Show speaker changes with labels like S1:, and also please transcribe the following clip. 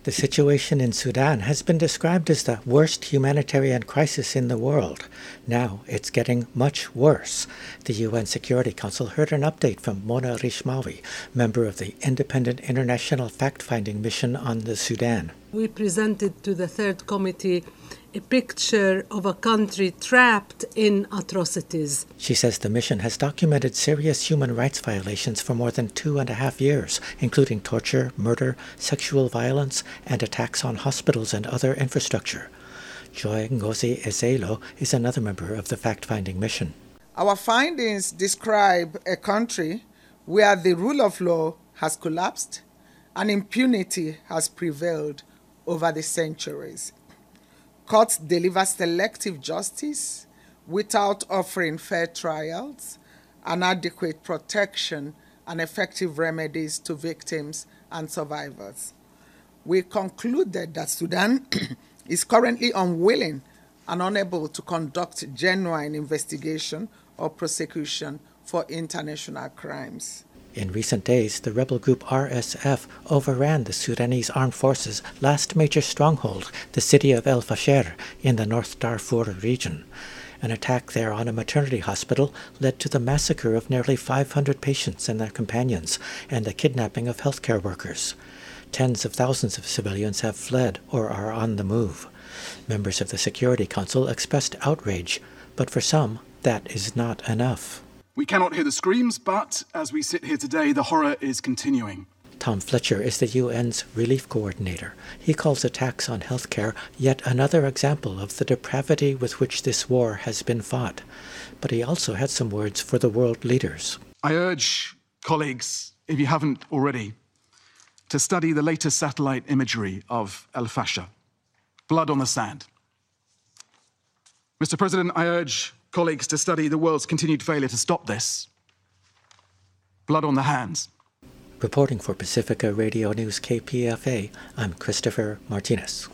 S1: The situation in Sudan has been described as the worst humanitarian crisis in the world. Now it's getting much worse. The UN Security Council heard an update from Mona Rishmawi, member of the Independent International Fact-Finding Mission on the Sudan.
S2: We presented to the Third Committee a picture of a country trapped in atrocities.
S1: She says the mission has documented serious human rights violations for more than 2.5 years, including torture, murder, sexual violence, and attacks on hospitals and other infrastructure. Joy Ngozi Ezelo is another member of the fact-finding mission.
S3: Our findings describe a country where the rule of law has collapsed and impunity has prevailed over the centuries. Courts deliver selective justice without offering fair trials, inadequate protection, and effective remedies to victims and survivors. We concluded that Sudan is currently unwilling and unable to conduct genuine investigation or prosecution for international crimes.
S1: In recent days, the rebel group RSF overran the Sudanese armed forces' last major stronghold, the city of El Fasher in the North Darfur region. An attack there on a maternity hospital led to the massacre of nearly 500 patients and their companions and the kidnapping of healthcare workers. Tens of thousands of civilians have fled or are on the move. Members of the Security Council expressed outrage, but for some, that is not enough.
S4: We cannot hear the screams, but as we sit here today, the horror is continuing.
S1: Tom Fletcher is the UN's relief coordinator. He calls attacks on healthcare yet another example of the depravity with which this war has been fought. But he also had some words for the world leaders.
S4: I urge colleagues, if you haven't already, to study the latest satellite imagery of El Fasher, blood on the sand. Mr. President, I urge colleagues to study the world's continued failure to stop this. Blood on the hands.
S1: Reporting for Pacifica Radio News KPFA, I'm Christopher Martinez.